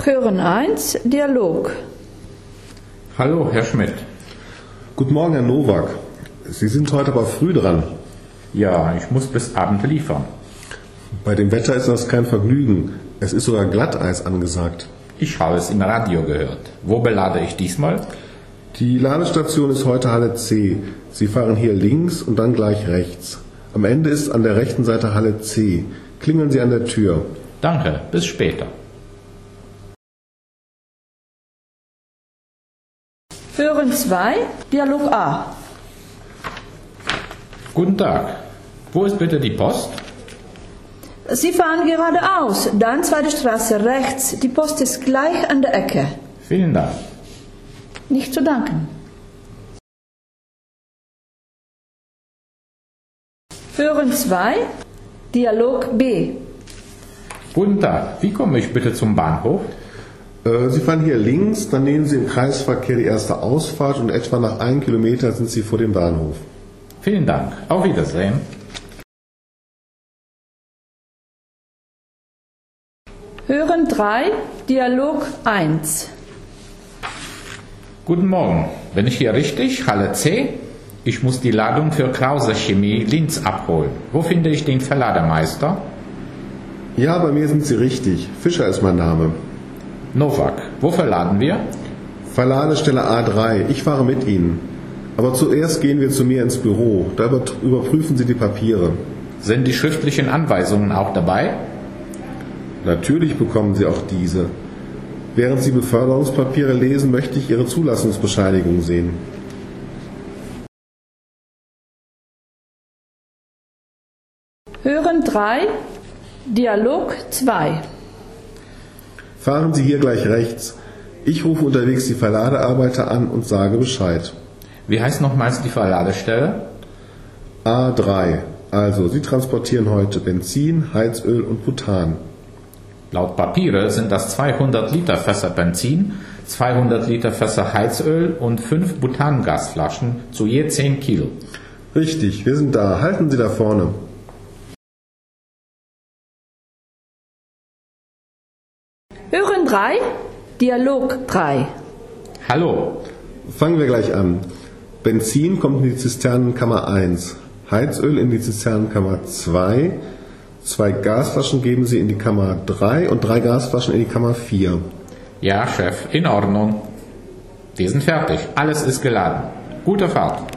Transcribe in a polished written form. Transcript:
Hören 1, Dialog. Hallo, Herr Schmidt. Guten Morgen, Herr Nowak. Sie sind heute aber früh dran. Ja, ich muss bis Abend liefern. Bei dem Wetter ist das kein Vergnügen. Es ist sogar Glatteis angesagt. Ich habe es im Radio gehört. Wo belade ich diesmal? Die Ladestation ist heute Halle C. Sie fahren hier links und dann gleich rechts. Am Ende ist an der rechten Seite Halle C. Klingeln Sie an der Tür. Danke, bis später. Hören 2, Dialog A. Guten Tag. Wo ist bitte die Post? Sie fahren geradeaus, dann zweite Straße rechts. Die Post ist gleich an der Ecke. Vielen Dank. Nicht zu danken. Hören 2, Dialog B. Guten Tag. Wie komme ich bitte zum Bahnhof? Sie fahren hier links, dann nehmen Sie im Kreisverkehr die erste Ausfahrt und etwa nach 1 Kilometer sind Sie vor dem Bahnhof. Vielen Dank. Auf Wiedersehen. Hören 3, Dialog 1. Guten Morgen. Bin ich hier richtig? Halle C? Ich muss die Ladung für Krause Chemie Linz abholen. Wo finde ich den Verlademeister? Ja, bei mir sind Sie richtig. Fischer ist mein Name. Nowak. Wo verladen wir? Verladestelle A3. Ich fahre mit Ihnen. Aber zuerst gehen wir zu mir ins Büro. Da überprüfen Sie die Papiere. Sind die schriftlichen Anweisungen auch dabei? Natürlich bekommen Sie auch diese. Während Sie Beförderungspapiere lesen, möchte ich Ihre Zulassungsbescheinigung sehen. Hören 3, Dialog 2. Fahren Sie hier gleich rechts. Ich rufe unterwegs die Verladearbeiter an und sage Bescheid. Wie heißt nochmals die Verladestelle? A3. Also, Sie transportieren heute Benzin, Heizöl und Butan. Laut Papiere sind das 200 Liter Fässer Benzin, 200 Liter Fässer Heizöl und 5 Butangasflaschen zu je 10 Kilo. Richtig, wir sind da. Halten Sie da vorne. Hören 3, Dialog 3. Hallo. Fangen wir gleich an. Benzin kommt in die Zisternenkammer 1, Heizöl in die Zisternenkammer 2, 2 Gasflaschen geben Sie in die Kammer 3 und 3 Gasflaschen in die Kammer 4. Ja, Chef, in Ordnung. Wir sind fertig. Alles ist geladen. Gute Fahrt.